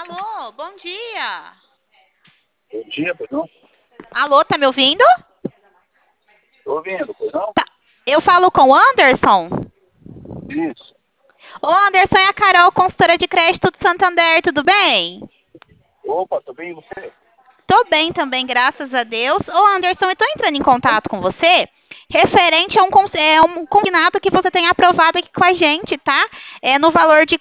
Alô, bom dia. Bom dia, pois não? Alô, tá me ouvindo? Tô ouvindo, pois não? Tá. Eu falo com o Anderson. Isso. Ô, Anderson, é a Carol, consultora de crédito do Santander, tudo bem? Opa, tô bem, e você? Tô bem também, graças a Deus. Ô, Anderson, eu tô entrando em contato com você referente a um consignado que você tem aprovado aqui com a gente, tá? É no valor de R$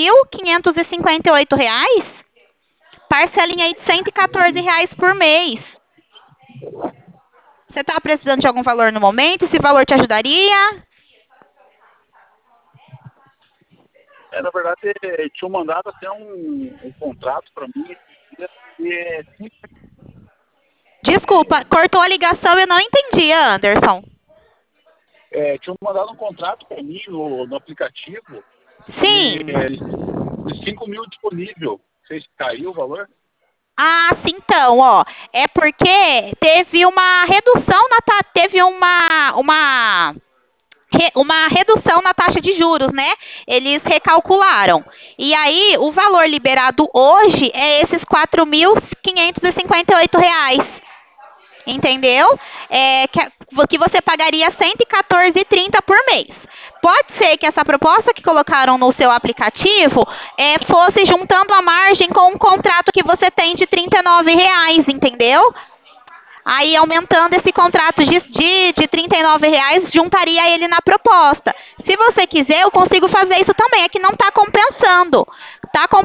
4.558, parcelinha aí de R$ 114 por mês. Você tá precisando de algum valor no momento? Esse valor te ajudaria? Na verdade, tinham mandado até um contrato para mim e Desculpa, cortou a ligação, eu não entendi, Anderson. tinham mandado um contrato para mim no aplicativo e Sim. de 5 mil disponível. Vocês caiu o valor? Ah, sim, então, ó, é porque teve uma redução teve uma redução na taxa de juros, né? Eles recalcularam. E aí, o valor liberado hoje é esses R$ 4.558. Entendeu? Que você pagaria R$ 114,30 por mês. Pode ser que essa proposta que colocaram no seu aplicativo fosse juntando a margem com um contrato que você tem de R$ 39, entendeu? Aí, aumentando esse contrato de R$ 39, juntaria ele na proposta. Se você quiser, eu consigo fazer isso também. É que não está compensando. Tá